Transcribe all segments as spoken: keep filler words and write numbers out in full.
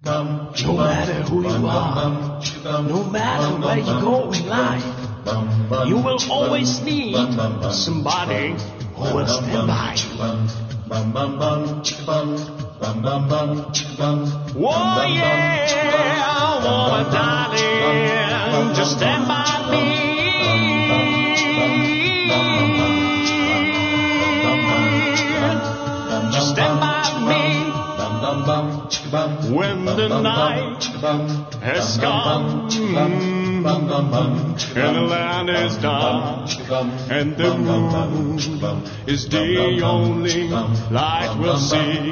No matter who you are, no matter where you go in life, you will always need somebody who will stand by you. Oh yeah, oh darling, just stand by me. Just stand by me. When the night has come and the land is dark and the moon is the only light we'll see.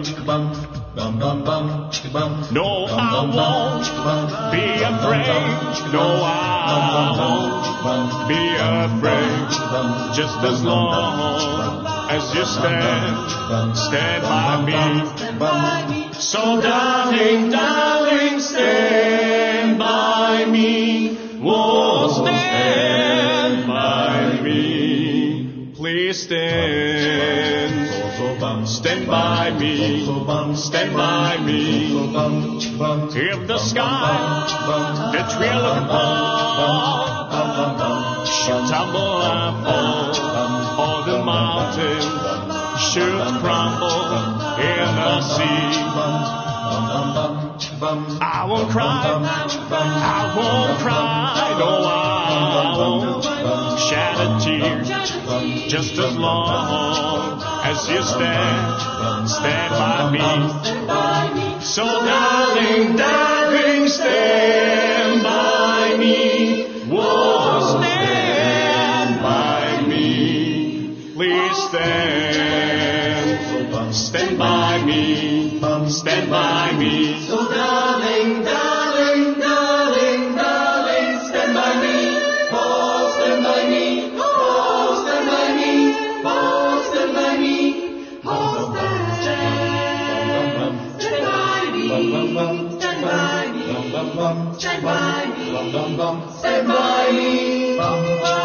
No, I won't be afraid. No, I won't be afraid. Just as long as you stand, stand by me. So darling, darling, stand by me. Oh, stand by me. Please stand. Stand by me. Stand by me. If the sky that we're looking for should tumble and fall, or the mountain should crumble in the sea, I won't cry, I won't cry, no, I won't shed a tear, just as long as you stand, stand by me. So darling, darling, stand by me. Whoa, stand by me. Please stand, stand by me, stand by me. So darling, darling, darling, darling, stand by me. Oh, stand by me. Oh, stand by me. Oh, stand by me. Oh, stand, stand by me. Stand by me. Stand by me. Stand by me.